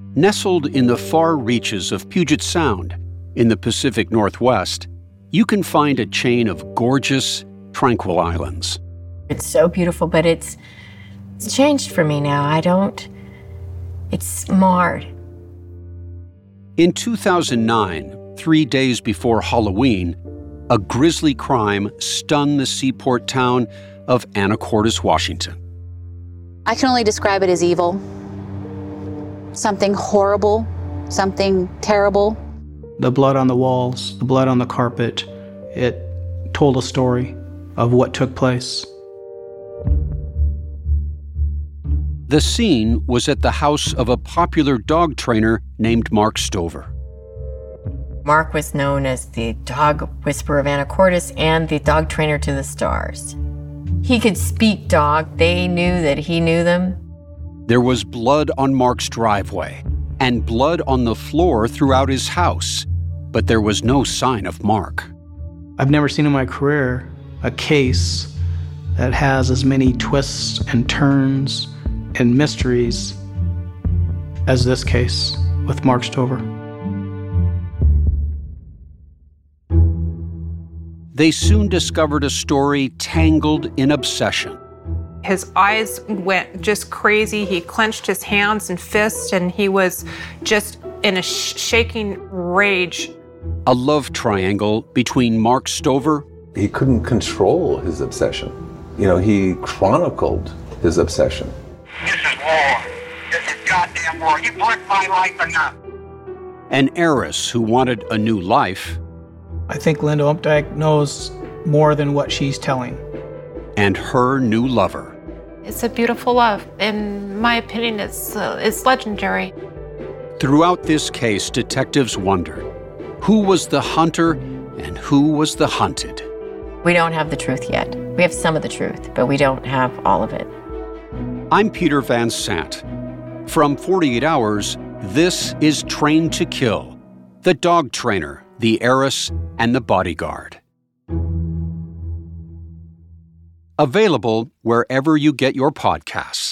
Nestled in the far reaches of Puget Sound, in the Pacific Northwest, you can find a chain of gorgeous, tranquil islands. It's so beautiful, but it's changed for me now. It's marred. In 2009, 3 days before Halloween, a grisly crime stunned the seaport town of Anacortes, Washington. I can only describe it as evil. Something horrible, something terrible. The blood on the walls, the blood on the carpet, it told a story of what took place. The scene was at the house of a popular dog trainer named Mark Stover. Mark was known as the dog whisperer of Anacortes and the dog trainer to the stars. He could speak dog. They knew that he knew them. There was blood on Mark's driveway and blood on the floor throughout his house, but there was no sign of Mark. I've never seen in my career a case that has as many twists and turns and mysteries as this case with Mark Stover. They soon discovered a story tangled in obsession. His eyes went just crazy. He clenched his hands and fists, and he was just in a shaking rage. A love triangle between Mark Stover. He couldn't control his obsession. He chronicled his obsession. This is war. This is goddamn war. You've worked my life enough. An heiress who wanted a new life. I think Linda Updike knows more than what she's telling. And her new lover. It's a beautiful love. In my opinion, it's legendary. Throughout this case, detectives wondered, who was the hunter and who was the hunted? We don't have the truth yet. We have some of the truth, but we don't have all of it. I'm Peter Van Sant. From 48 Hours, this is Trained to Kill, the dog trainer, the heiress, and the bodyguard. Available wherever you get your podcasts.